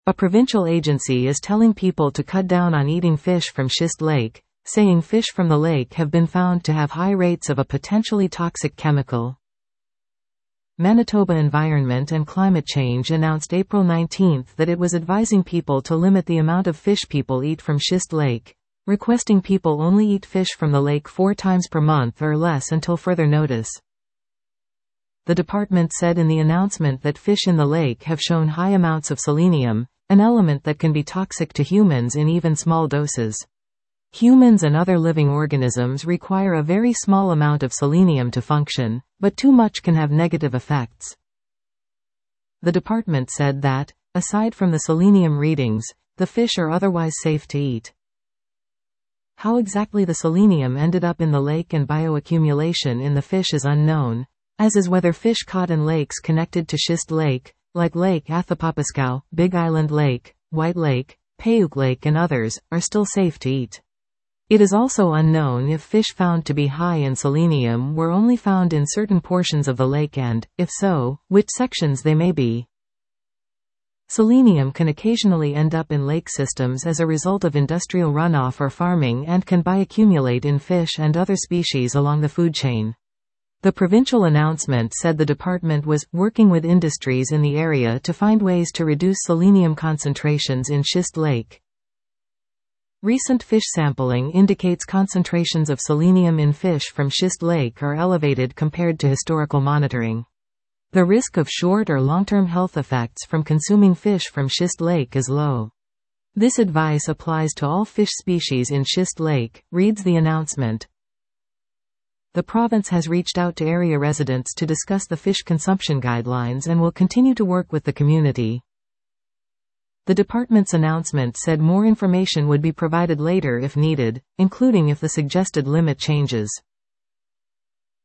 A provincial agency is telling people to cut down on eating fish from Schist Lake, saying fish from the lake have been found to have high rates of a potentially toxic chemical. Manitoba Environment and Climate Change announced April 19 that it was advising people to limit the amount of fish people eat from Schist Lake, requesting people only eat fish from the lake 4 times per month or less until further notice. The department said in the announcement that fish in the lake have shown high amounts of selenium, an element that can be toxic to humans in even small doses. Humans and other living organisms require a very small amount of selenium to function, but too much can have negative effects. The department said that, aside from the selenium readings, the fish are otherwise safe to eat. How exactly the selenium ended up in the lake and bioaccumulation in the fish is unknown, as is whether fish caught in lakes connected to Schist Lake, like Lake Athapascao, Big Island Lake, White Lake, Payuk Lake and others, are still safe to eat. It is also unknown if fish found to be high in selenium were only found in certain portions of the lake and, if so, which sections they may be. Selenium can occasionally end up in lake systems as a result of industrial runoff or farming and can bioaccumulate in fish and other species along the food chain. The provincial announcement said the department was working with industries in the area to find ways to reduce selenium concentrations in Schist Lake. Recent fish sampling indicates concentrations of selenium in fish from Schist Lake are elevated compared to historical monitoring. The risk of short or long-term health effects from consuming fish from Schist Lake is low. This advice applies to all fish species in Schist Lake, reads the announcement. The province has reached out to area residents to discuss the fish consumption guidelines and will continue to work with the community. The department's announcement said more information would be provided later if needed, including if the suggested limit changes.